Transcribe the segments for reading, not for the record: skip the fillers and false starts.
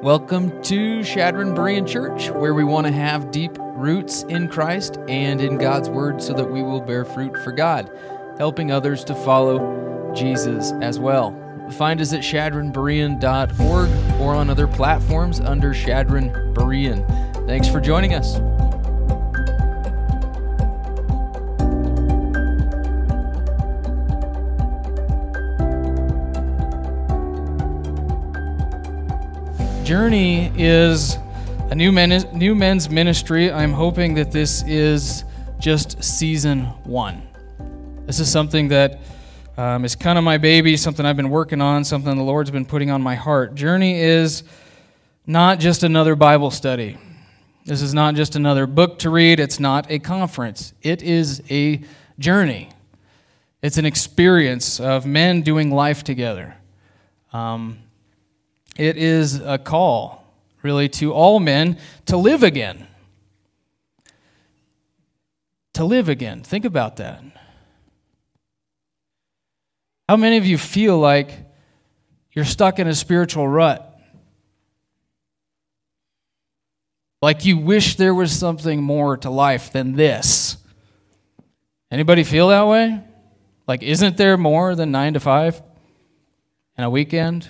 Welcome to Shadron Berean Church, where we want to have deep roots in Christ and in God's Word so that we will bear fruit for God, helping others to follow Jesus as well. Find us at shadronberean.org or on other platforms under Shadron Berean. Thanks for joining us. Journey is a new men's ministry. I'm hoping that this is just season 1. This is something that is kind of my baby, something I've been working on, something the Lord's been putting on my heart. Journey is not just another Bible study. This is not just another book to read. It's not a conference. It is a journey. It's an experience of men doing life together. It is a call, really, to all men to live again. To live again. Think about that. How many of you feel like you're stuck in a spiritual rut? Like you wish there was something more to life than this? Anybody feel that way? Like, isn't there more than 9 to 5 and a weekend?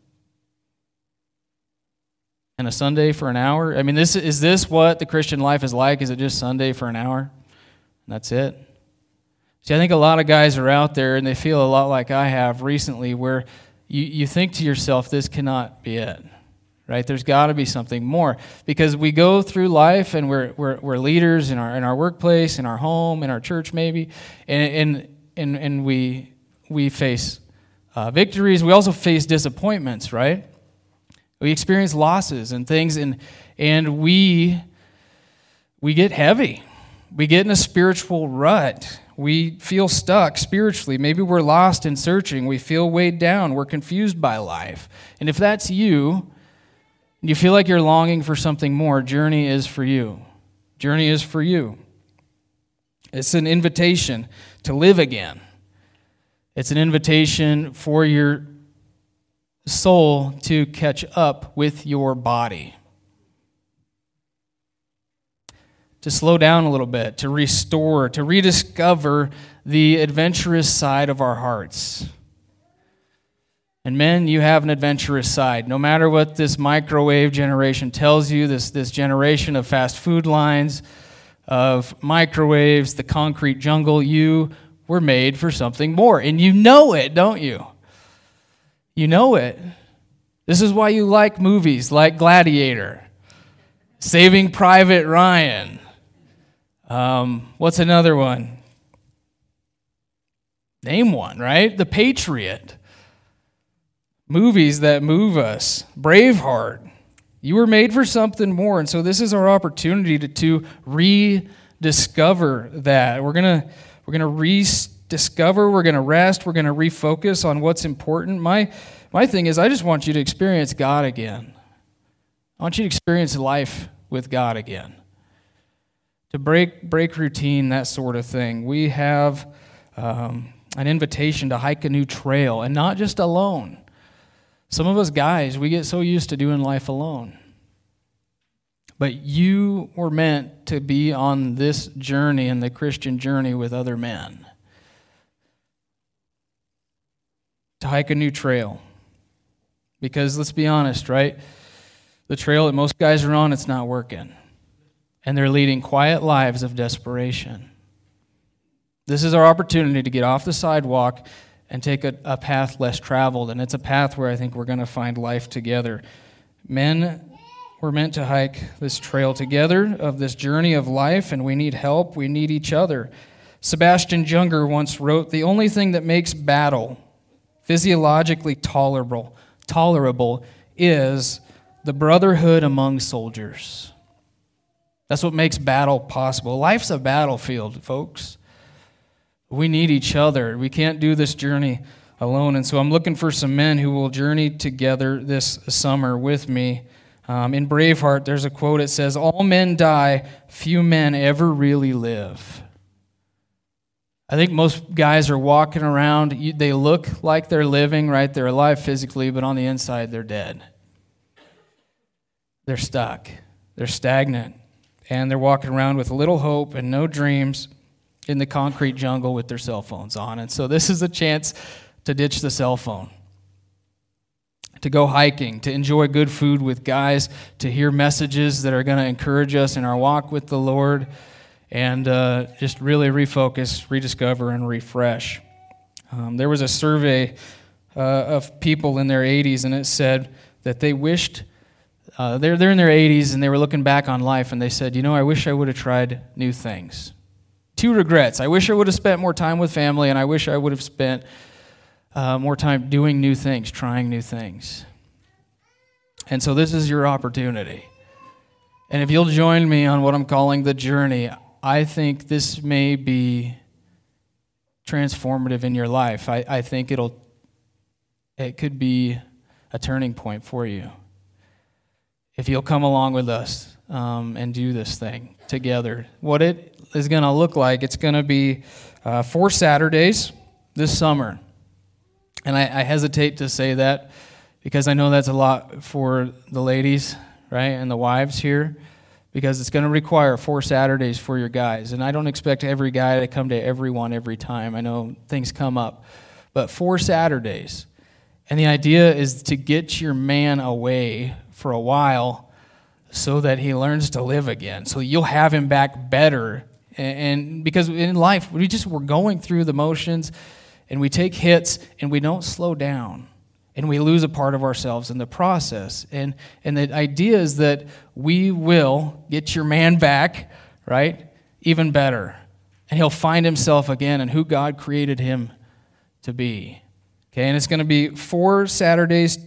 And a Sunday for an hour? I mean, is this what the Christian life is like? Is it just Sunday for an hour? And that's it? See, I think a lot of guys are out there, and they feel a lot like I have recently, where you think to yourself, this cannot be it, right? There's got to be something more. Because we go through life, and we're leaders in our workplace, in our home, in our church maybe, and we face victories. We also face disappointments, right? We experience losses and things, and we get heavy. We get in a spiritual rut. We feel stuck spiritually. Maybe we're lost and searching. We feel weighed down. We're confused by life. And if that's you, and you feel like you're longing for something more, Journey is for you. Journey is for you. It's an invitation to live again. It's an invitation for your soul to catch up with your body. To slow down a little bit, to restore, to rediscover the adventurous side of our hearts. And men, you have an adventurous side. No matter what this microwave generation tells you, this generation of fast food lines, of microwaves, the concrete jungle, you were made for something more. And you know it, don't you? You know it. This is why you like movies like Gladiator, Saving Private Ryan. What's another one? Name one, right? The Patriot. Movies that move us. Braveheart. You were made for something more, and so this is our opportunity to rediscover that. We're gonna rediscover. We're gonna rest. We're gonna refocus on what's important. My thing is, I just want you to experience God again. I want you to experience life with God again. To break routine, that sort of thing. We have an invitation to hike a new trail, and not just alone. Some of us guys, we get so used to doing life alone. But you were meant to be on this journey, and the Christian journey, with other men. To hike a new trail. Because let's be honest, right? The trail that most guys are on, it's not working. And they're leading quiet lives of desperation. This is our opportunity to get off the sidewalk and take a path less traveled. And it's a path where I think we're going to find life together. Men, we're meant to hike this trail together of this journey of life, and we need help. We need each other. Sebastian Junger once wrote, "The only thing that makes battle physiologically tolerable is the brotherhood among soldiers." That's what makes battle possible. Life's a battlefield, folks. We need each other. We can't do this journey alone. And so I'm looking for some men who will journey together this summer with me. In Braveheart, there's a quote. It says, "All men die, few men ever really live." I think most guys are walking around, they look like they're living, right? They're alive physically, but on the inside, they're dead. they're stuck, they're stagnant, and they're walking around with little hope and no dreams in the concrete jungle with their cell phones on. And so this is a chance to ditch the cell phone, to go hiking, to enjoy good food with guys, to hear messages that are going to encourage us in our walk with the Lord, and just really refocus, rediscover, and refresh. There was a survey of people in their 80s, and it said that they wished, they're in their 80s, and they were looking back on life, and they said, I wish I would have tried new things. 2 regrets. I wish I would have spent more time with family, and I wish I would have spent more time doing new things, trying new things. And so this is your opportunity. And if you'll join me on what I'm calling the journey, I think this may be transformative in your life. I think it could be a turning point for you. If you'll come along with us and do this thing together. What it is going to look like, it's going to be 4 Saturdays this summer. And I hesitate to say that because I know that's a lot for the ladies, right, and the wives here, because it's going to require 4 Saturdays for your guys. And I don't expect every guy to come to every one every time. I know things come up. But 4 Saturdays. And the idea is to get your man away for a while so that he learns to live again. So you'll have him back better. And because in life, we're going through the motions, and we take hits, and we don't slow down, and we lose a part of ourselves in the process. And the idea is that we will get your man back, right, even better. And he'll find himself again and who God created him to be. Okay, and it's going to be 4 Saturdays.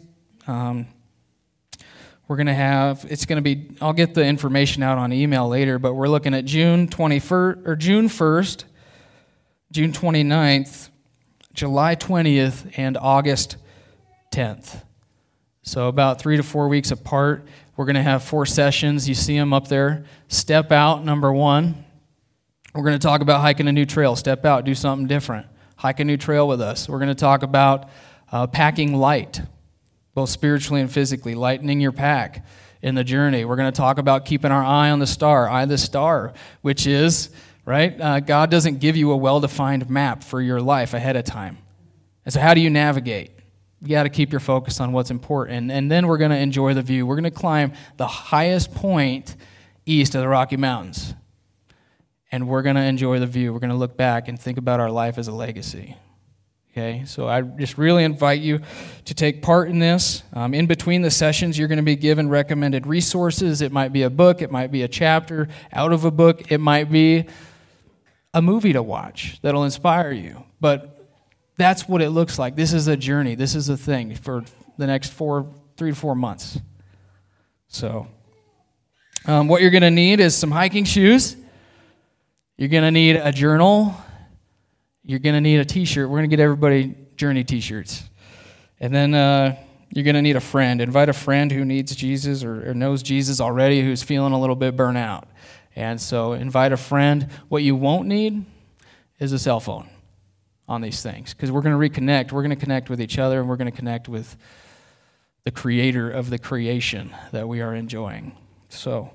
We're going to have, I'll get the information out on email later, but we're looking at June 1st, June 29th, July 20th, and August 10th. So about 3 to 4 weeks apart. We're going to have 4 sessions. You see them up there. Step out, number 1. We're going to talk about hiking a new trail. Step out, do something different. Hike a new trail with us. We're going to talk about packing light, both spiritually and physically, lightening your pack in the journey. We're going to talk about keeping our eye on the star, which is, right, God doesn't give you a well-defined map for your life ahead of time. And so how do you navigate? You got to keep your focus on what's important. And then we're going to enjoy the view. We're going to climb the highest point east of the Rocky Mountains. And we're going to enjoy the view. We're going to look back and think about our life as a legacy. Okay, so I just really invite you to take part in this. In between the sessions, you're going to be given recommended resources. It might be a book. It might be a chapter out of a book. It might be a movie to watch that'll inspire you. But that's what it looks like. This is a journey. This is a thing for the next 3 to 4 months. So what you're going to need is some hiking shoes. You're going to need a journal. You're going to need a t-shirt. We're going to get everybody Journey t-shirts. And then you're going to need a friend. Invite a friend who needs Jesus or knows Jesus already, who's feeling a little bit burnt out. And so invite a friend. What you won't need is a cell phone on these things, because we're going to reconnect. We're going to connect with each other, and we're going to connect with the creator of the creation that we are enjoying. So,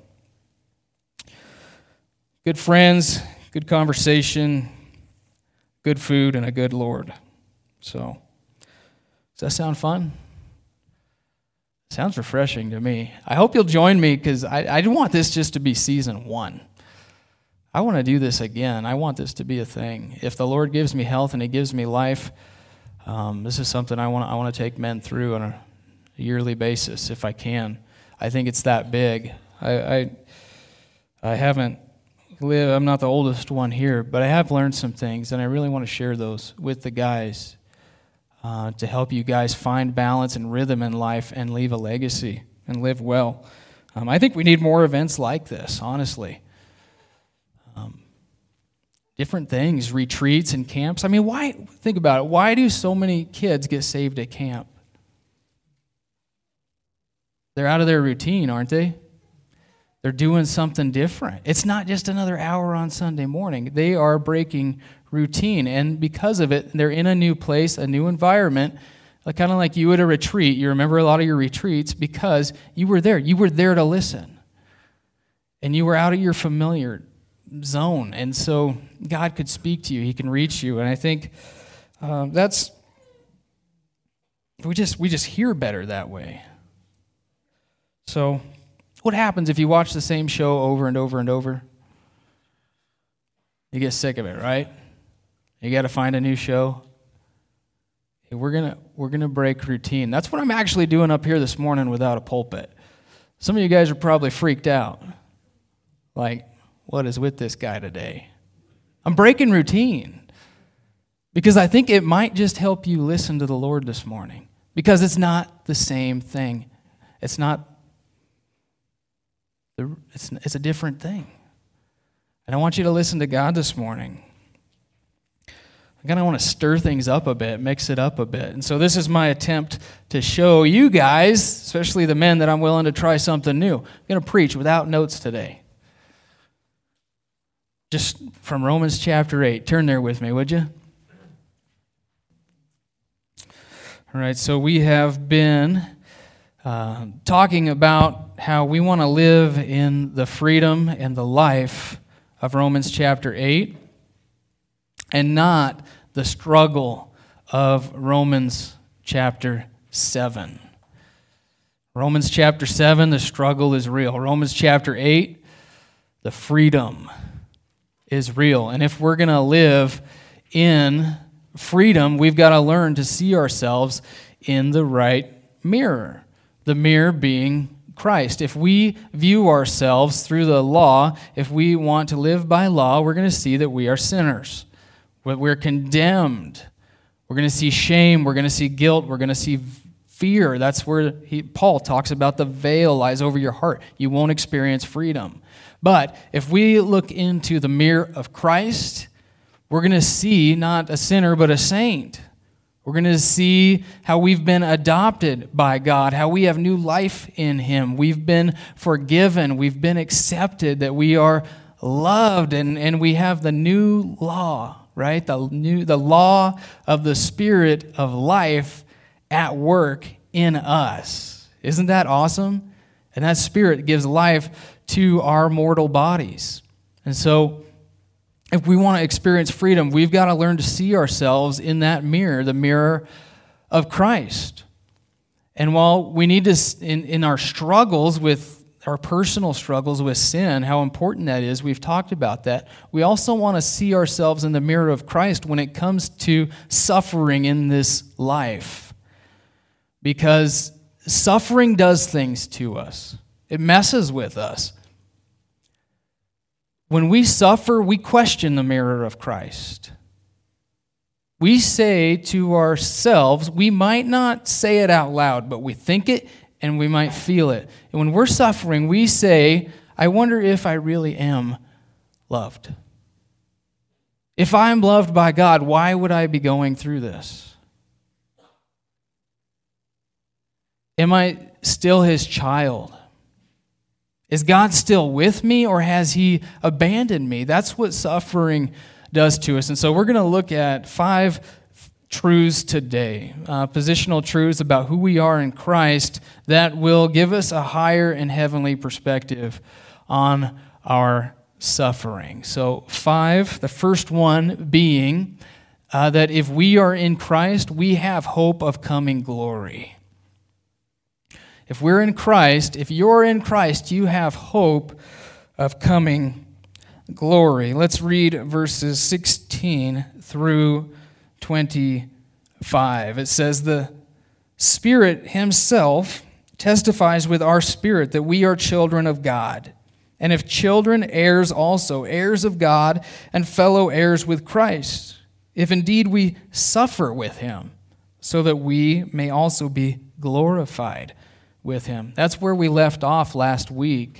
good friends, good conversation, good food, and a good Lord. So, does that sound fun? Sounds refreshing to me. I hope you'll join me, because I don't want this just to be season 1. I want to do this again. I want this to be a thing. If the Lord gives me health and He gives me life, this is something I want to take men through on a yearly basis if I can. I think it's that big. I haven't lived, I'm not the oldest one here, but I have learned some things, and I really want to share those with the guys to help you guys find balance and rhythm in life and leave a legacy and live well. I think we need more events like this, honestly. Different things, retreats and camps. I mean, why? Think about it. Why do so many kids get saved at camp? They're out of their routine, aren't they? They're doing something different. It's not just another hour on Sunday morning. They are breaking routine, and because of it, they're in a new place, a new environment, kind of like you at a retreat. You remember a lot of your retreats because you were there. You were there to listen. And you were out of your familiar zone. And so God could speak to you. He can reach you. And I think we just hear better that way. So what happens if you watch the same show over and over and over? You get sick of it, right? You got to find a new show. Hey, we're gonna break routine. That's what I'm actually doing up here this morning without a pulpit. Some of you guys are probably freaked out. Like, what is with this guy today? I'm breaking routine because I think it might just help you listen to the Lord this morning, because it's not the same thing. It's a different thing. And I want you to listen to God this morning. I kind of want to stir things up a bit, mix it up a bit. And so this is my attempt to show you guys, especially the men, that I'm willing to try something new. I'm going to preach without notes today. Just from Romans chapter 8. Turn there with me, would you? All right, so we have been talking about how we want to live in the freedom and the life of Romans chapter 8 and not the struggle of Romans chapter 7. Romans chapter 7, the struggle is real. Romans chapter 8, the freedom is real. And if we're going to live in freedom, we've got to learn to see ourselves in the right mirror, the mirror being Christ. If we view ourselves through the law, if we want to live by law, we're going to see that we are sinners. We're condemned. We're going to see shame. We're going to see guilt. We're going to see fear. That's where Paul talks about the veil lies over your heart. You won't experience freedom. But if we look into the mirror of Christ, we're going to see not a sinner, but a saint. We're going to see how we've been adopted by God, how we have new life in Him. We've been forgiven. We've been accepted, that we are loved, and we have the new law, right? The law of the Spirit of life at work in us. Isn't that awesome? And that Spirit gives life to our mortal bodies. And so if we want to experience freedom, we've got to learn to see ourselves in that mirror, the mirror of Christ. And while we need to, in our struggles with our personal struggles with sin, how important that is, we've talked about that. We also want to see ourselves in the mirror of Christ when it comes to suffering in this life. Because suffering does things to us. It messes with us. When we suffer, we question the mirror of Christ. We say to ourselves, we might not say it out loud, but we think it and we might feel it. And when we're suffering, we say, I wonder if I really am loved. If I'm loved by God, why would I be going through this? Am I still His child? Is God still with me, or has He abandoned me? That's what suffering does to us. And so we're going to look at 5 truths today, positional truths about who we are in Christ that will give us a higher and heavenly perspective on our suffering. So 5, the first one being that if we are in Christ, we have hope of coming glory. If we're in Christ, if you're in Christ, you have hope of coming glory. Let's read verses 16 through 25. It says, the Spirit Himself testifies with our spirit that we are children of God. And if children, heirs also, heirs of God, and fellow heirs with Christ, if indeed we suffer with Him, so that we may also be glorified with Him. That's where we left off last week.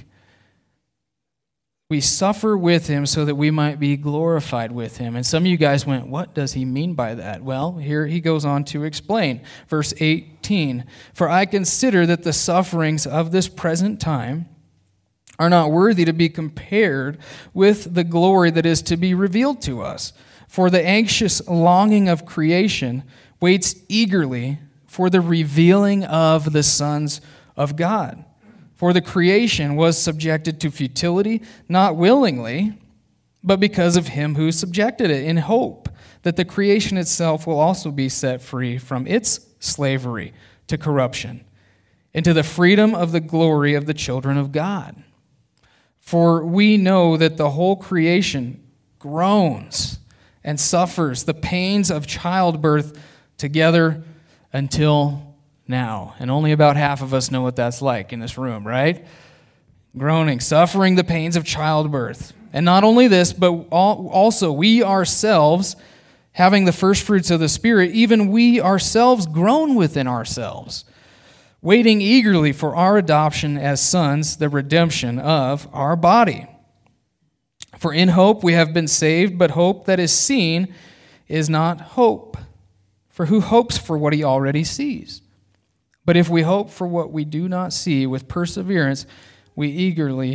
We suffer with Him so that we might be glorified with Him. And some of you guys went, what does he mean by that? Well, here he goes on to explain. Verse 18, for I consider that the sufferings of this present time are not worthy to be compared with the glory that is to be revealed to us. For the anxious longing of creation waits eagerly for the revealing of the sons of God. For the creation was subjected to futility, not willingly, but because of him who subjected it, in hope that the creation itself will also be set free from its slavery to corruption, into the freedom of the glory of the children of God. For we know that the whole creation groans and suffers the pains of childbirth together until now. And only about half of us know what that's like in this room, right? Groaning, suffering the pains of childbirth. And not only this, but also we ourselves, having the first fruits of the Spirit, even we ourselves groan within ourselves, waiting eagerly for our adoption as sons, the redemption of our body. For in hope we have been saved, but hope that is seen is not hope. For who hopes for what he already sees? But if we hope for what we do not see with perseverance, we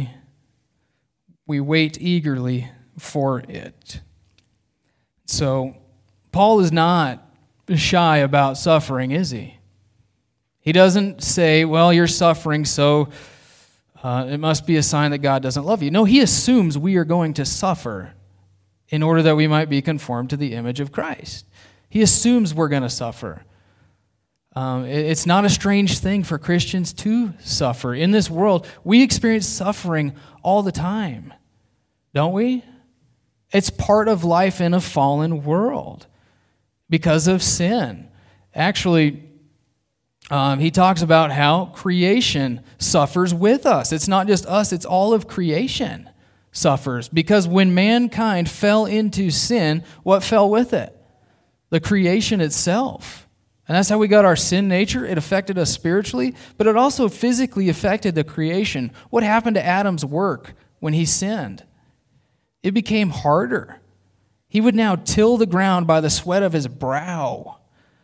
wait eagerly for it. So Paul is not shy about suffering, is he? He doesn't say, well, you're suffering, so it must be a sign that God doesn't love you. No, he assumes we are going to suffer in order that we might be conformed to the image of Christ. He assumes we're going to suffer. It's not a strange thing for Christians to suffer. In this world, we experience suffering all the time, don't we? It's part of life in a fallen world because of sin. Actually, he talks about how creation suffers with us. It's not just us, it's all of creation suffers. Because when mankind fell into sin, what fell with it? The creation itself. And that's how we got our sin nature. It affected us spiritually, but it also physically affected the creation. What happened to Adam's work when he sinned? It became harder. He would now till the ground by the sweat of his brow.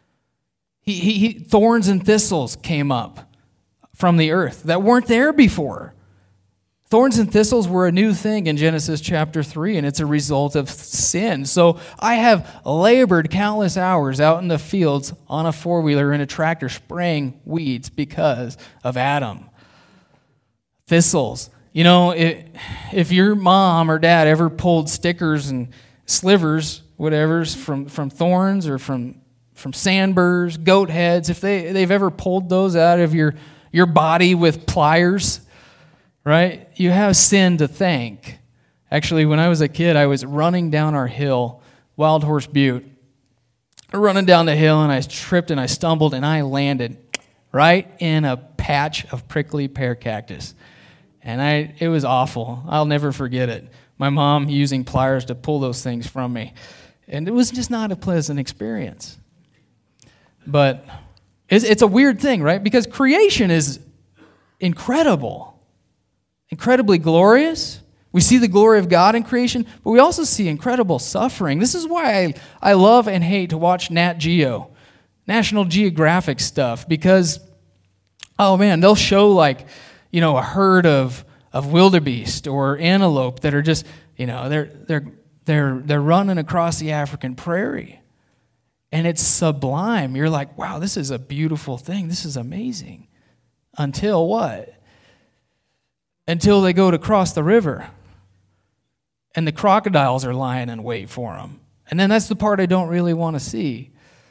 Thorns and thistles came up from the earth that weren't there before. Thorns and thistles were a new thing in Genesis chapter 3, and it's a result of sin. So I have labored countless hours out in the fields on a four-wheeler in a tractor spraying weeds because of Adam. Thistles. You know, if your mom or dad ever pulled stickers and slivers, whatever's from thorns or from sandburrs, goat heads, if they've ever pulled those out of your body with pliers, right? You have sin to thank. Actually, when I was a kid, I was running down our hill, Wild Horse Butte. Running down the hill, and I tripped and I stumbled, and I landed right in a patch of prickly pear cactus. And it was awful. I'll never forget it. My mom using pliers to pull those things from me. And it was just not a pleasant experience. But it's a weird thing, right? Because creation is incredible. Incredibly glorious. We see the glory of God in creation, but we also see incredible suffering. This is why I love and hate to watch Nat Geo, National Geographic stuff, because, oh man, they'll show like, you know, a herd of wildebeest or antelope that are just, you know, they're running across the African prairie. And it's sublime. You're like, wow, this is a beautiful thing. This is amazing. Until what? Until they go to cross the river and the crocodiles are lying in wait for them. And then that's the part I don't really want to see.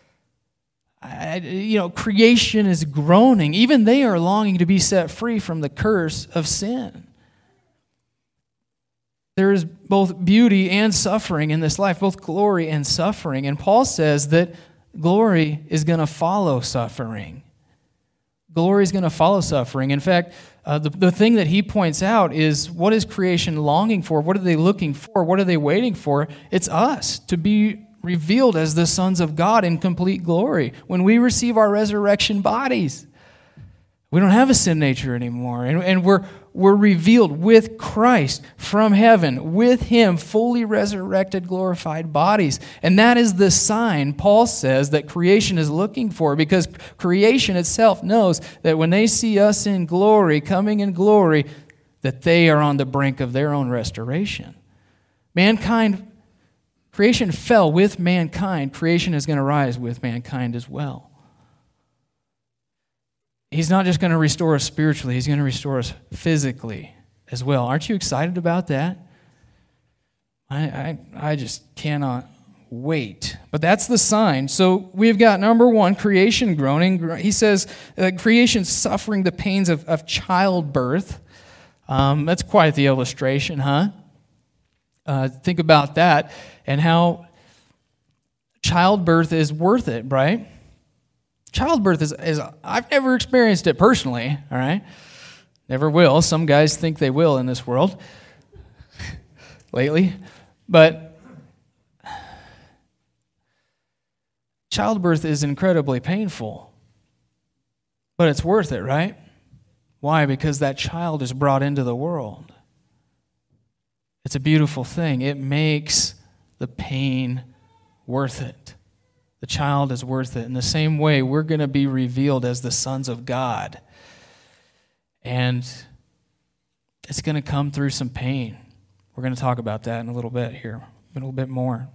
Creation is groaning. Even they are longing to be set free from the curse of sin. There is both beauty and suffering in this life, both glory and suffering. And Paul says that glory is going to follow suffering. Glory is going to follow suffering. In fact, the thing that he points out is, what is creation longing for? What are they looking for? What are they waiting for? It's us to be revealed as the sons of God in complete glory. When we receive our resurrection bodies, we don't have a sin nature anymore. And we're revealed with Christ from heaven, with him, fully resurrected, glorified bodies. And that is the sign, Paul says, that creation is looking for, because creation itself knows that when they see us in glory, coming in glory, that they are on the brink of their own restoration. Creation fell with mankind. Creation is going to rise with mankind as well. He's not just going to restore us spiritually, he's going to restore us physically as well. Aren't you excited about that? I just cannot wait. But that's the sign. So we've got number one, creation groaning. He says creation suffering the pains of childbirth. That's quite the illustration, huh? Think about that and how childbirth is worth it, right? Childbirth is I've never experienced it personally, all right? Never will. Some guys think they will in this world lately. But childbirth is incredibly painful. But it's worth it, right? Why? Because that child is brought into the world. It's a beautiful thing. It makes the pain worth it. The child is worth it. In the same way, we're going to be revealed as the sons of God. And it's going to come through some pain. We're going to talk about that in a little bit here, a little bit more.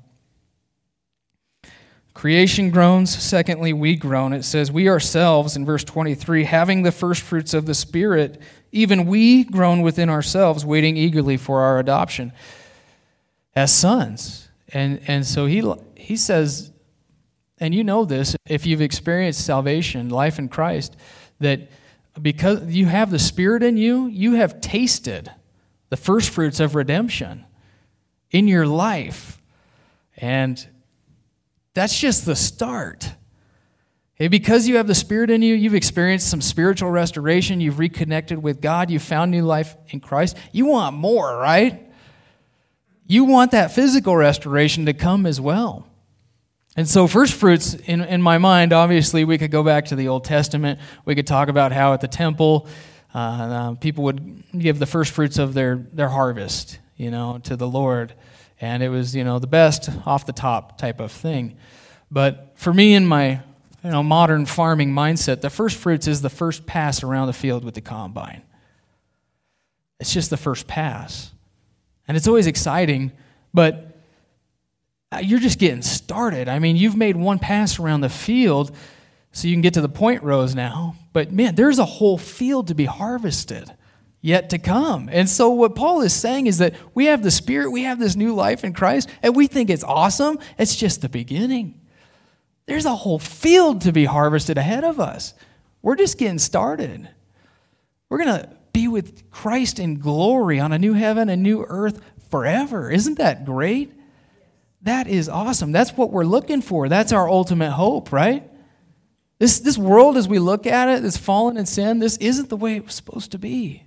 Creation groans. Secondly, we groan. It says, we ourselves, in verse 23, having the first fruits of the Spirit, even we groan within ourselves, waiting eagerly for our adoption as sons. And so he says, and you know this, if you've experienced salvation, life in Christ, that because you have the Spirit in you, you have tasted the first fruits of redemption in your life. And that's just the start. Okay, because you have the Spirit in you, you've experienced some spiritual restoration, you've reconnected with God, you've found new life in Christ. You want more, right? You want that physical restoration to come as well. And so first fruits, in my mind, obviously, we could go back to the Old Testament. We could talk about how at the temple, people would give the first fruits of their harvest, to the Lord. And it was, the best off the top type of thing. But for me, in my modern farming mindset, the first fruits is the first pass around the field with the combine. It's just the first pass. And it's always exciting, but you're just getting started. I mean, you've made one pass around the field so you can get to the point rows now. But man, there's a whole field to be harvested yet to come. And so what Paul is saying is that we have the Spirit, we have this new life in Christ, and we think it's awesome. It's just the beginning. There's a whole field to be harvested ahead of us. We're just getting started. We're going to be with Christ in glory on a new heaven and new earth forever. Isn't that great? That is awesome. That's what we're looking for. That's our ultimate hope, right? This world, as we look at it, this fallen in sin, this isn't the way it was supposed to be.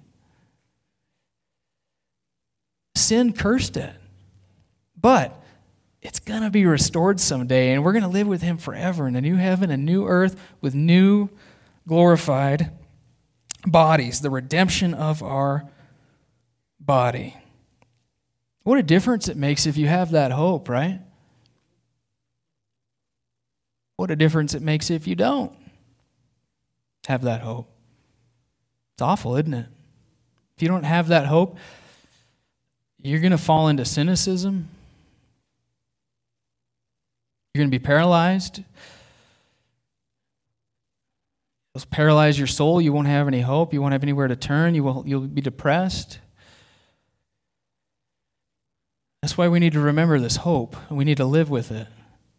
Sin cursed it. But it's going to be restored someday, and we're going to live with Him forever in a new heaven and new earth with new glorified bodies, the redemption of our body. What a difference it makes if you have that hope, right? What a difference it makes if you don't have that hope. It's awful, isn't it? If you don't have that hope, you're going to fall into cynicism. You're going to be paralyzed. It'll paralyze your soul. You won't have any hope. You won't have anywhere to turn. You'll be depressed. That's why we need to remember this hope, and we need to live with it.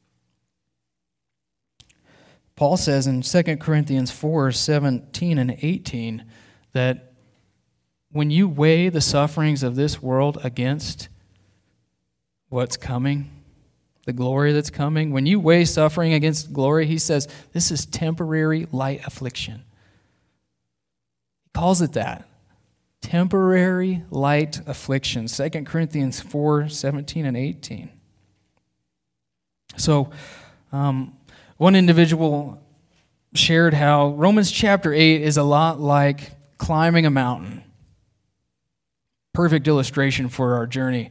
Paul says in 2 Corinthians 4:17 and 18 that when you weigh the sufferings of this world against what's coming, the glory that's coming, when you weigh suffering against glory, he says this is temporary light affliction. He calls it that. Temporary light affliction. 2 Corinthians 4:17 and 18. So, one individual shared how Romans chapter 8 is a lot like climbing a mountain. Perfect illustration for our journey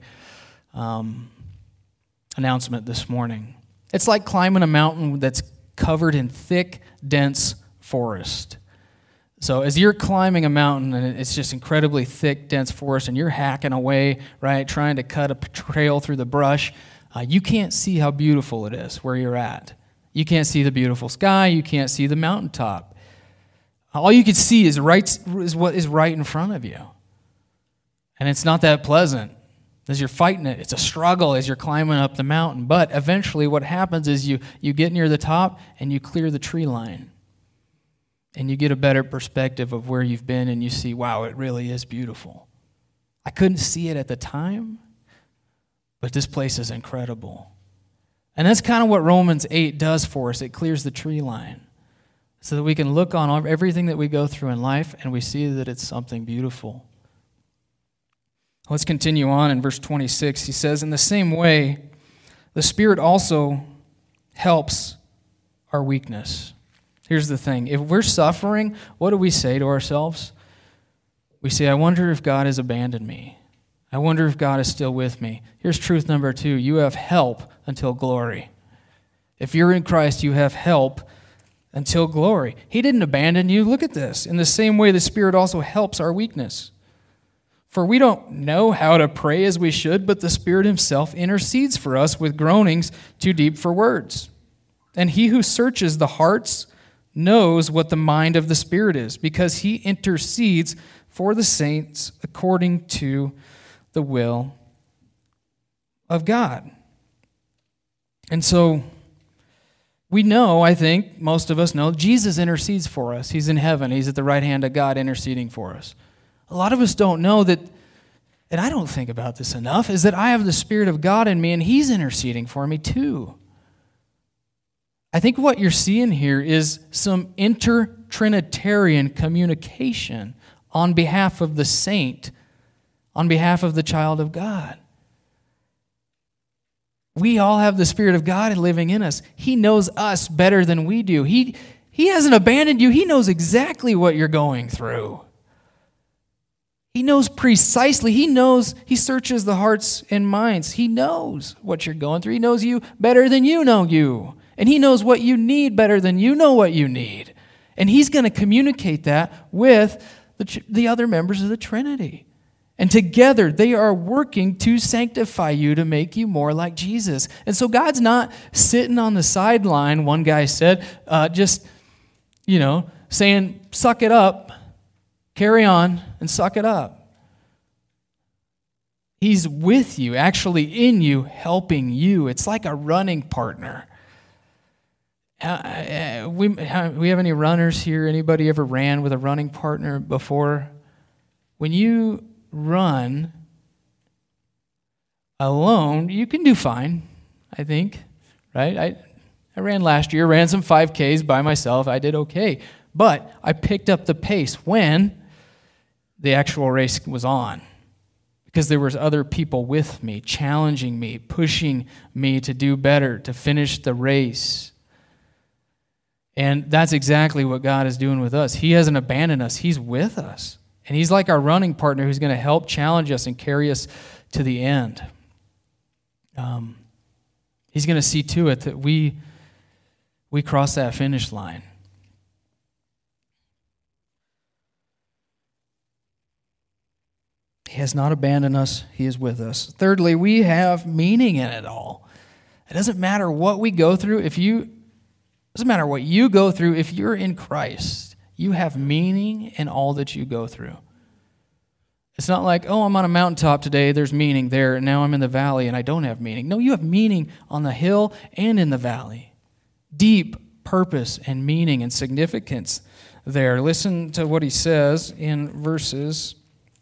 announcement this morning. It's like climbing a mountain that's covered in thick, dense forest. So as you're climbing a mountain, and it's just incredibly thick, dense forest, and you're hacking away, right, trying to cut a trail through the brush, you can't see how beautiful it is where you're at. You can't see the beautiful sky. You can't see the mountaintop. All you can see is what is right in front of you. And it's not that pleasant as you're fighting it. It's a struggle as you're climbing up the mountain. But eventually what happens is you get near the top and you clear the tree line. And you get a better perspective of where you've been and you see, wow, it really is beautiful. I couldn't see it at the time, but this place is incredible. And that's kind of what Romans 8 does for us. It clears the tree line so that we can look on everything that we go through in life and we see that it's something beautiful. Let's continue on in verse 26. He says, in the same way, the Spirit also helps our weakness. Here's the thing. If we're suffering, what do we say to ourselves? We say, I wonder if God has abandoned me. I wonder if God is still with me. Here's truth number 2. You have help until glory. If you're in Christ, you have help until glory. He didn't abandon you. Look at this. In the same way, the Spirit also helps our weakness. For we don't know how to pray as we should, but the Spirit himself intercedes for us with groanings too deep for words. And he who searches the hearts knows what the mind of the Spirit is, because he intercedes for the saints according to the will of God. And so we know, I think, most of us know, Jesus intercedes for us. He's in heaven. He's at the right hand of God interceding for us. A lot of us don't know that, and I don't think about this enough, is that I have the Spirit of God in me and he's interceding for me too. I think what you're seeing here is some inter-Trinitarian communication on behalf of the saint, on behalf of the child of God. We all have the Spirit of God living in us. He knows us better than we do. He hasn't abandoned you. He knows exactly what you're going through. He knows precisely. He searches the hearts and minds. He knows what you're going through. He knows you better than you know you. And he knows what you need better than you know what you need. And he's going to communicate that with the other members of the Trinity. And together they are working to sanctify you, to make you more like Jesus. And so God's not sitting on the sideline, one guy said, saying, suck it up, carry on, and suck it up. He's with you, actually in you, helping you. It's like a running partner. We have any runners here? Anybody ever ran with a running partner before? When you run alone, you can do fine, I think, right? I ran last year, ran some 5Ks by myself. I did okay. But I picked up the pace when the actual race was on, because there was other people with me, challenging me, pushing me to do better, to finish the race. And that's exactly what God is doing with us. He hasn't abandoned us. He's with us. And he's like our running partner who's going to help challenge us and carry us to the end. He's going to see to it that we cross that finish line. He has not abandoned us. He is with us. Thirdly, we have meaning in it all. It doesn't matter what we go through. Doesn't matter what you go through. If you're in Christ, you have meaning in all that you go through. It's not like, oh, I'm on a mountaintop today, there's meaning there, and now I'm in the valley and I don't have meaning. No, you have meaning on the hill and in the valley. Deep purpose and meaning and significance there. Listen to what he says in verses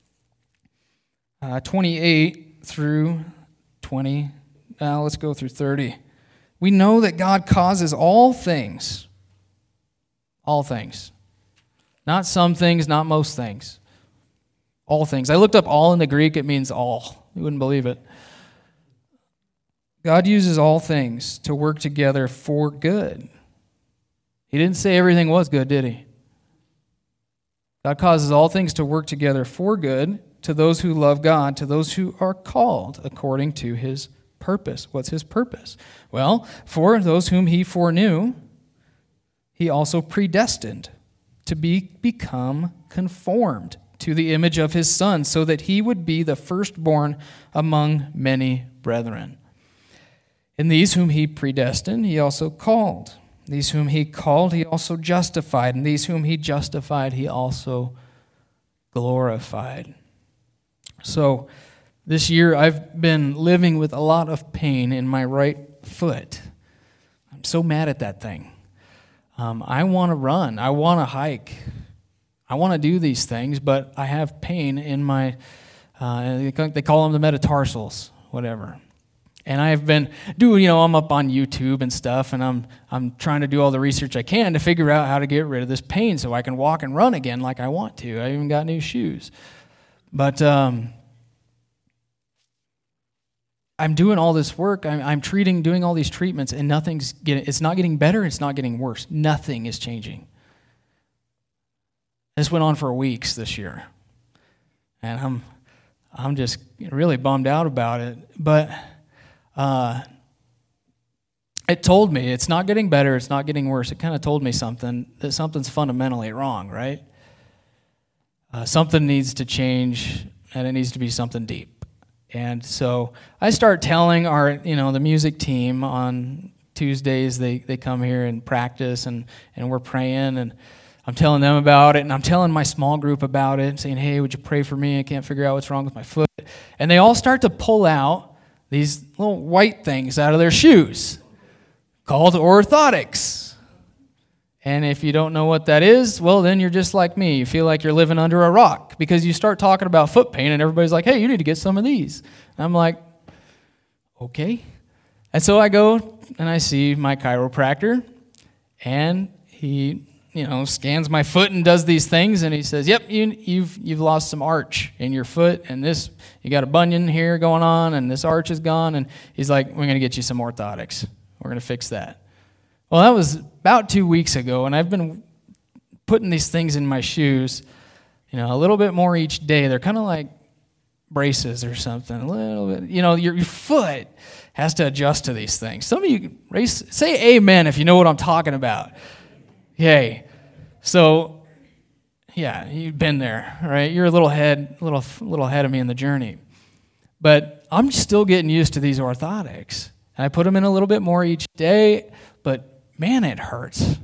28 through 20. Let's go through 30. We know that God causes all things, not some things, not most things, all things. I looked up all in the Greek, it means all. You wouldn't believe it. God uses all things to work together for good. He didn't say everything was good, did he? God causes all things to work together for good to those who love God, to those who are called according to his purpose. What's his purpose? Well, for those whom he foreknew, he also predestined to become conformed to the image of his Son, so that he would be the firstborn among many brethren. And these whom he predestined, he also called. These whom he called, he also justified. And these whom he justified, he also glorified. So this year I've been living with a lot of pain in my right foot. I'm so mad at that thing. I want to run. I want to hike. I want to do these things, but I have pain in my, they call them the metatarsals, whatever. And I've been doing, I'm up on YouTube and stuff, and I'm trying to do all the research I can to figure out how to get rid of this pain so I can walk and run again like I want to. I even got new shoes. But I'm doing all this work. I'm doing all these treatments, and it's not getting better. It's not getting worse. Nothing is changing. This went on for weeks this year, and I'm just really bummed out about it. But it told me it's not getting better. It's not getting worse. It kind of told me that something's fundamentally wrong, right? Something needs to change, and it needs to be something deep. And so I start telling the music team on Tuesdays, they come here and practice, and we're praying, and I'm telling them about it, and I'm telling my small group about it, saying, hey, would you pray for me? I can't figure out what's wrong with my foot. And they all start to pull out these little white things out of their shoes called orthotics. And if you don't know what that is, well, then you're just like me. You feel like you're living under a rock because you start talking about foot pain, and everybody's like, hey, you need to get some of these. And I'm like, okay. And so I go and I see my chiropractor, and he scans my foot and does these things, and he says, yep, you've lost some arch in your foot, and you got a bunion here going on, and this arch is gone, and he's like, we're going to get you some orthotics. We're going to fix that. Well, that was about 2 weeks ago, and I've been putting these things in my shoes, a little bit more each day. They're kind of like braces or something, a little bit. Your foot has to adjust to these things. Some of you say amen if you know what I'm talking about. Yay. So, yeah, you've been there, right? You're a little ahead of me in the journey. But I'm still getting used to these orthotics. And I put them in a little bit more each day, but man, it hurts.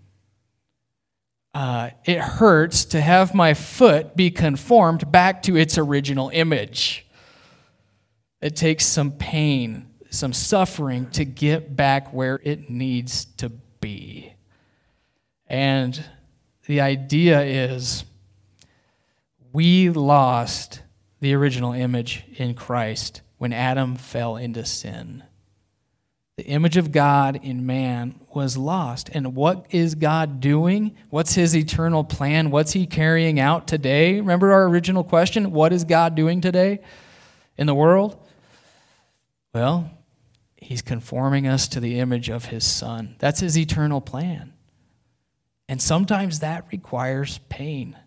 It hurts to have my foot be conformed back to its original image. It takes some pain, some suffering to get back where it needs to be. And the idea is we lost the original image in Christ when Adam fell into sin. The image of God in man was lost. And what is God doing? What's his eternal plan? What's he carrying out today? Remember our original question? What is God doing today in the world? Well, he's conforming us to the image of his Son. That's his eternal plan. And sometimes that requires pain.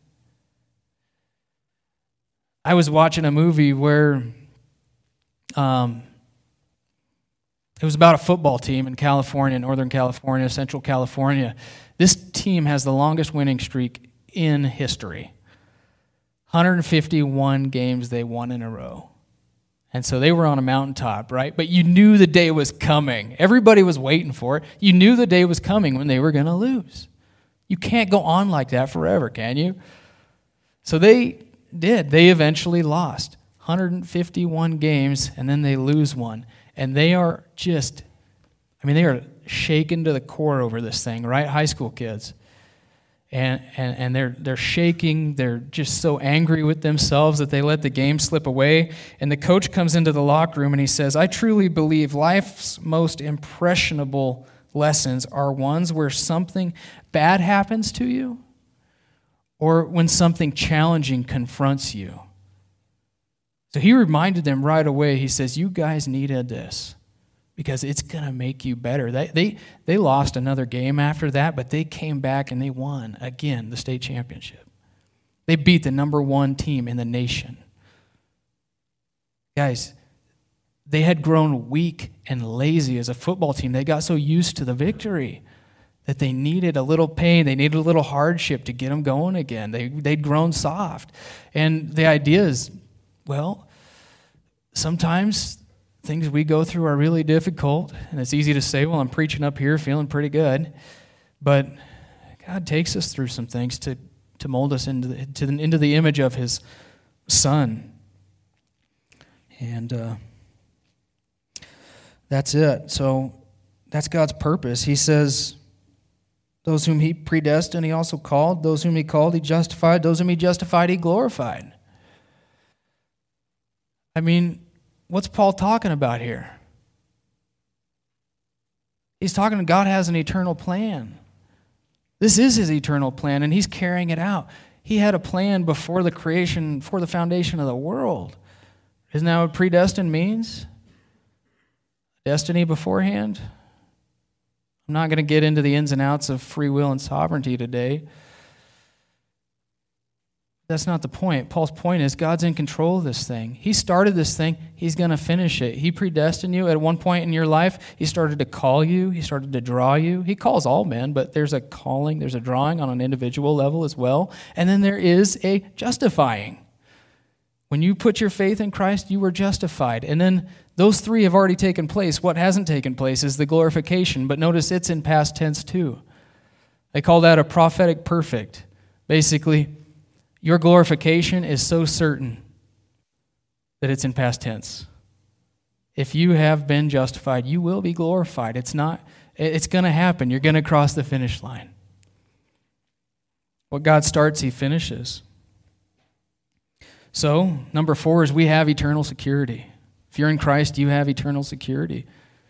I was watching a movie where it was about a football team in California, Northern California, Central California. This team has the longest winning streak in history. 151 games they won in a row. And so they were on a mountaintop, right? But you knew the day was coming. Everybody was waiting for it. You knew the day was coming when they were going to lose. You can't go on like that forever, can you? So they did. They eventually lost 151 games, and then they lose one. And they are they are shaken to the core over this thing, right? High school kids. And they're shaking. They're just so angry with themselves that they let the game slip away. And the coach comes into the locker room and he says, I truly believe life's most impressionable lessons are ones where something bad happens to you or when something challenging confronts you. So he reminded them right away. He says, you guys needed this because it's going to make you better. They lost another game after that, but they came back and they won again the state championship. They beat the number one team in the nation. Guys, they had grown weak and lazy as a football team. They got so used to the victory that they needed a little pain. They needed a little hardship to get them going again. They'd grown soft. And the idea is, well, sometimes things we go through are really difficult, and it's easy to say, well, I'm preaching up here feeling pretty good, but God takes us through some things to mold us into the image of His Son. And that's it. So that's God's purpose. He says, those whom He predestined, He also called. Those whom He called, He justified. Those whom He justified, He glorified. I mean, what's Paul talking about here? He's talking, God has an eternal plan. This is His eternal plan, and He's carrying it out. He had a plan before the creation, before the foundation of the world. Isn't that what predestined means? Destiny beforehand? I'm not going to get into the ins and outs of free will and sovereignty today. That's not the point. Paul's point is God's in control of this thing. He started this thing. He's going to finish it. He predestined you at one point in your life. He started to call you. He started to draw you. He calls all men, but there's a calling, there's a drawing on an individual level as well. And then there is a justifying. When you put your faith in Christ, you were justified. And then those three have already taken place. What hasn't taken place is the glorification. But notice it's in past tense too. They call that a prophetic perfect. Basically, your glorification is so certain that it's in past tense. If you have been justified, you will be glorified. It's going to happen. You're going to cross the finish line. What God starts, He finishes. So, number 4 is we have eternal security. If you're in Christ, you have eternal security.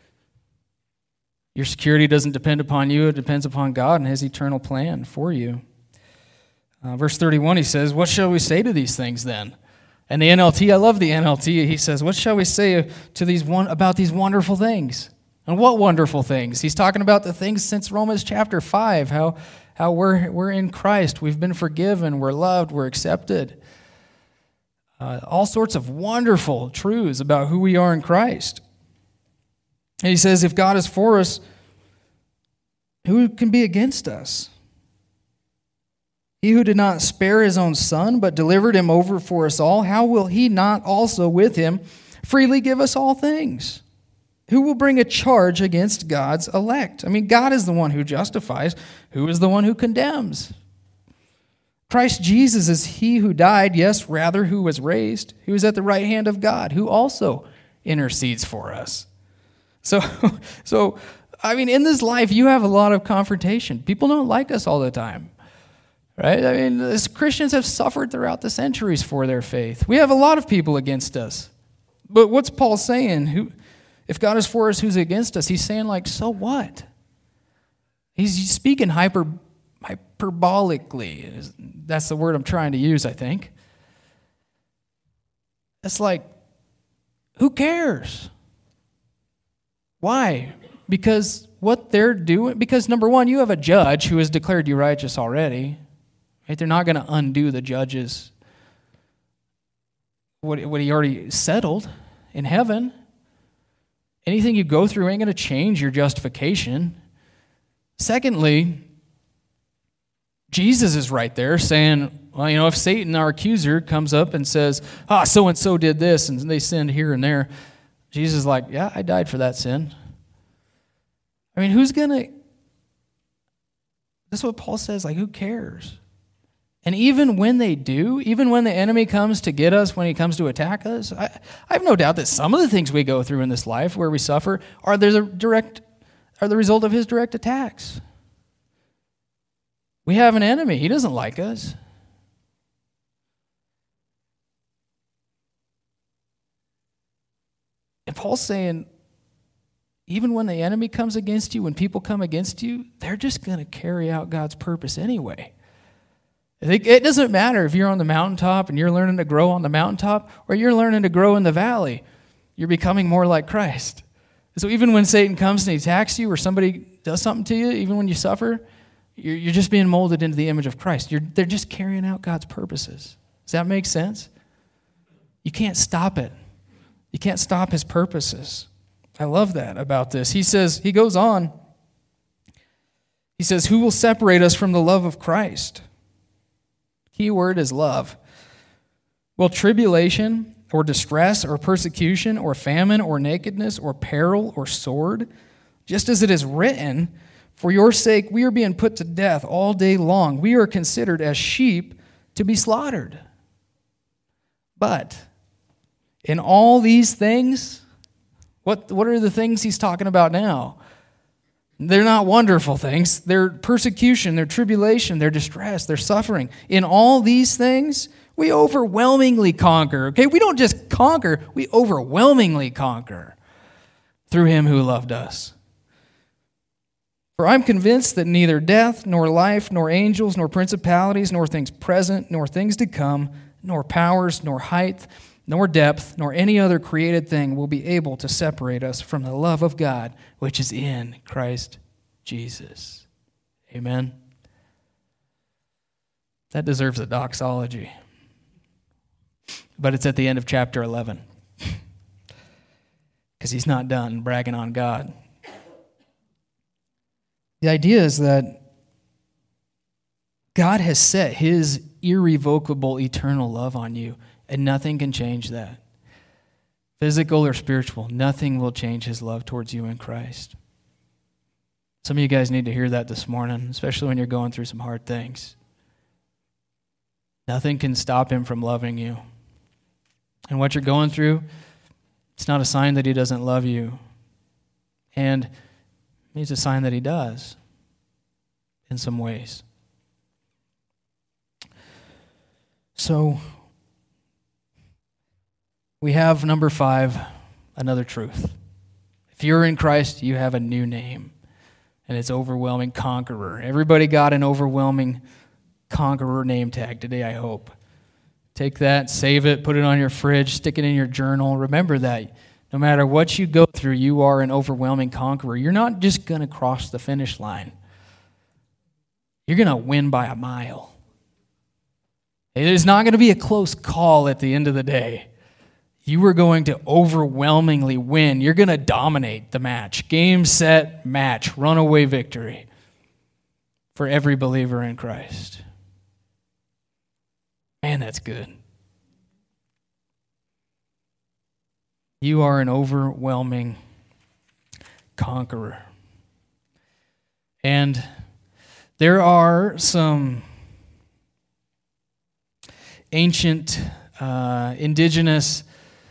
Your security doesn't depend upon you, it depends upon God and His eternal plan for you. Verse 31, he says, what shall we say to these things then? And the NLT, I love the NLT, he says, what shall we say to about these wonderful things? And what wonderful things? He's talking about the things since Romans chapter 5, how we're in Christ, we've been forgiven, we're loved, we're accepted. All sorts of wonderful truths about who we are in Christ. And he says, if God is for us, who can be against us? He who did not spare His own Son, but delivered Him over for us all, how will He not also with Him freely give us all things? Who will bring a charge against God's elect? I mean, God is the one who justifies. Who is the one who condemns? Christ Jesus is He who died, yes, rather who was raised, who is at the right hand of God, who also intercedes for us. So I mean, in this life, you have a lot of confrontation. People don't like us all the time. Right? I mean, as Christians have suffered throughout the centuries for their faith. We have a lot of people against us. But what's Paul saying? If God is for us, who's against us? He's saying, like, so what? He's speaking hyperbolically. That's the word I'm trying to use, I think. It's like, who cares? Why? Because what they're doing, because number one, you have a judge who has declared you righteous already. Right? They're not going to undo the judge's, what he already settled in heaven. Anything you go through ain't going to change your justification. Secondly, Jesus is right there saying, well, if Satan, our accuser, comes up and says, so-and-so did this, and they sinned here and there, Jesus is like, yeah, I died for that sin. I mean, who's going to... That's what Paul says, like, who cares? And even when they do, even when the enemy comes to get us, when he comes to attack us, I have no doubt that some of the things we go through in this life where we suffer are the result of his direct attacks. We have an enemy. He doesn't like us. And Paul's saying, even when the enemy comes against you, when people come against you, they're just going to carry out God's purpose anyway. It doesn't matter if you're on the mountaintop and you're learning to grow on the mountaintop or you're learning to grow in the valley. You're becoming more like Christ. So even when Satan comes and he attacks you or somebody does something to you, even when you suffer, you're just being molded into the image of Christ. They're just carrying out God's purposes. Does that make sense? You can't stop it. You can't stop his purposes. I love that about this. He goes on. He says, who will separate us from the love of Christ? Key word is love. Well, tribulation, or distress, or persecution, or famine, or nakedness, or peril, or sword? Just as it is written, for your sake we are being put to death all day long. We are considered as sheep to be slaughtered. But in all these things, what are the things he's talking about now? They're not wonderful things. They're persecution, they're tribulation, they're distress, they're suffering. In all these things, we overwhelmingly conquer. Okay, we don't just conquer, we overwhelmingly conquer through him who loved us. For I'm convinced that neither death, nor life, nor angels, nor principalities, nor things present, nor things to come, nor powers, nor height, nor depth, nor any other created thing will be able to separate us from the love of God, which is in Christ Jesus. Amen. That deserves a doxology. But it's at the end of chapter 11. Because he's not done bragging on God. The idea is that God has set his irrevocable eternal love on you, and nothing can change that. Physical or spiritual, nothing will change his love towards you in Christ. Some of you guys need to hear that this morning, especially when you're going through some hard things. Nothing can stop him from loving you. And what you're going through, it's not a sign that he doesn't love you. And it's a sign that he does in some ways. So, we have number 5, another truth. If you're in Christ, you have a new name, and it's overwhelming conqueror. Everybody got an overwhelming conqueror name tag today, I hope. Take that, save it, put it on your fridge, stick it in your journal. Remember that no matter what you go through, you are an overwhelming conqueror. You're not just going to cross the finish line. You're going to win by a mile. There's not going to be a close call at the end of the day. You are going to overwhelmingly win. You're going to dominate the match. Game, set, match. Runaway victory for every believer in Christ. Man, that's good. You are an overwhelming conqueror. And there are some ancient, indigenous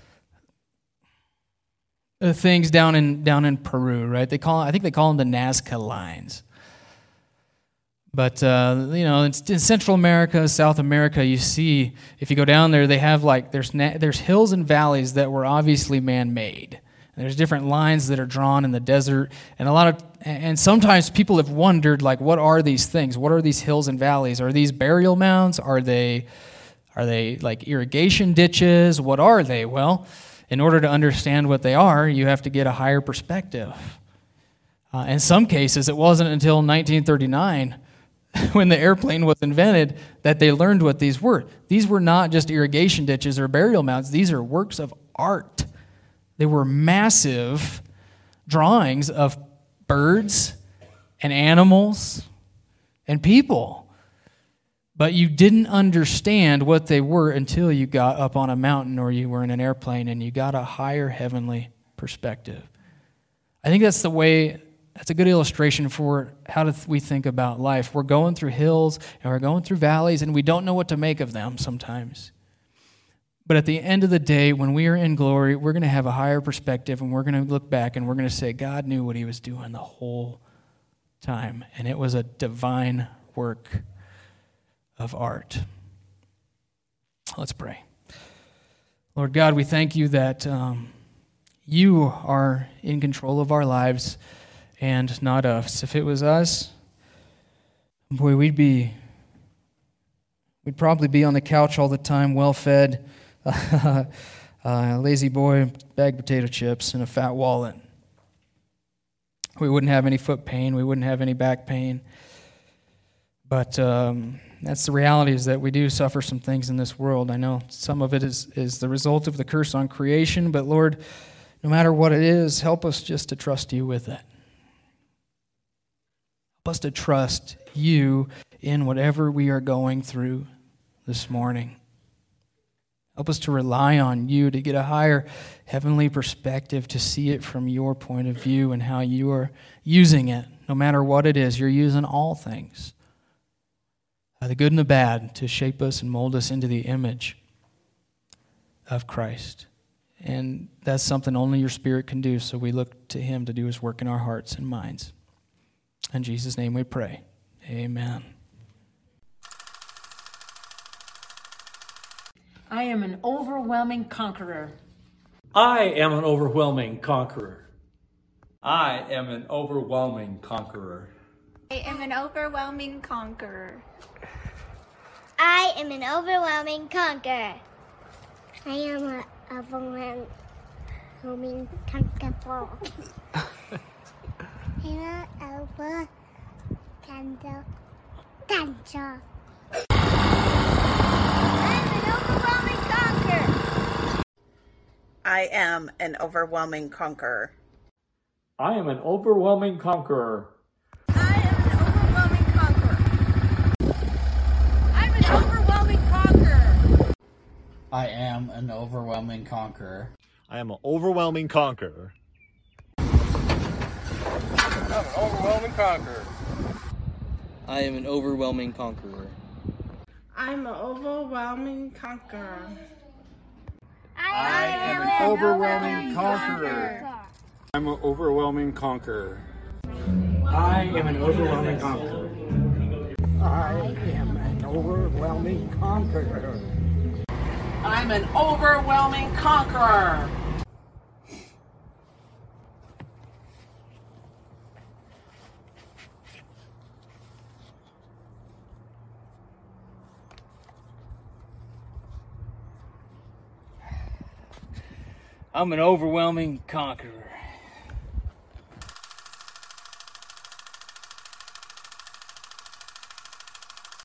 things down in Peru, right? I think they call them the Nazca lines. But it's in Central America, South America. You see, if you go down there, they have there's hills and valleys that were obviously man-made. There's different lines that are drawn in the desert, and sometimes people have wondered, what are these things? What are these hills and valleys? Are these burial mounds? Are they like irrigation ditches? What are they? Well, in order to understand what they are, you have to get a higher perspective. In some cases, it wasn't until 1939, when the airplane was invented, that they learned what these were. These were not just irrigation ditches or burial mounds. These are works of art. They were massive drawings of birds and animals and people. But you didn't understand what they were until you got up on a mountain or you were in an airplane and you got a higher heavenly perspective. I think that's a good illustration for how we think about life. We're going through hills and we're going through valleys and we don't know what to make of them sometimes. But at the end of the day, when we are in glory, we're going to have a higher perspective and we're going to look back and we're going to say, God knew what he was doing the whole time. And it was a divine work of art. Let's pray. Lord God, we thank you that you are in control of our lives and not us. If it was us, boy, we'd probably be on the couch all the time, well-fed, lazy boy, bag of potato chips, and a fat wallet. We wouldn't have any foot pain. We wouldn't have any back pain. But that's the reality, is that we do suffer some things in this world. I know some of it is the result of the curse on creation, but Lord, no matter what it is, help us just to trust you with it. Help us to trust you in whatever we are going through this morning. Help us to rely on you, to get a higher heavenly perspective, to see it from your point of view and how you are using it. No matter what it is, you're using all things, the good and the bad, to shape us and mold us into the image of Christ. And that's something only your Spirit can do, so we look to him to do his work in our hearts and minds. In Jesus' name we pray. Amen. I am an overwhelming conqueror. I am an overwhelming conqueror. I am an overwhelming conqueror. I am an overwhelming conqueror. I am an overwhelming conqueror. I am an overwhelming conqueror. I'm an overwhelming conqueror. I am an overwhelming conqueror. I am an overwhelming conqueror. I am an overwhelming conqueror. I'm an overwhelming conqueror. I am an overwhelming conqueror. I am an overwhelming conqueror. I'm an overwhelming conqueror. I am an overwhelming conqueror. I'm an overwhelming conqueror. I am an overwhelming conqueror. I'm an overwhelming conqueror. I am an overwhelming conqueror. I am an overwhelming conqueror. I'm an overwhelming conqueror. I'm an overwhelming conqueror.